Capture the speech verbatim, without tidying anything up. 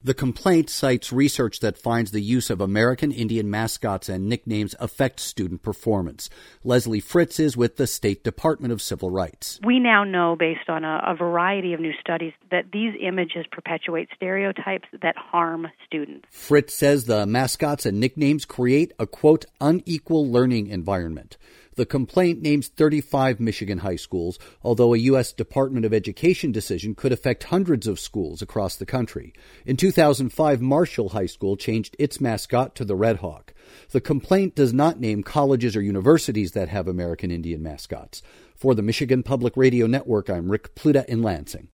The complaint cites research that finds the use of American Indian mascots and nicknames affects student performance. Leslie Fritz is with the State Department of Civil Rights. We now know, based on a, a variety of new studies, that these images perpetuate stereotypes that harm students. Fritz says the mascots and nicknames create a, quote, unequal learning environment. The complaint names thirty-five Michigan high schools, although a U S Department of Education decision could affect hundreds of schools across the country. In two thousand five, Marshall High School changed its mascot to the Red Hawk. The complaint does not name colleges or universities that have American Indian mascots. For the Michigan Public Radio Network, I'm Rick Pluta in Lansing.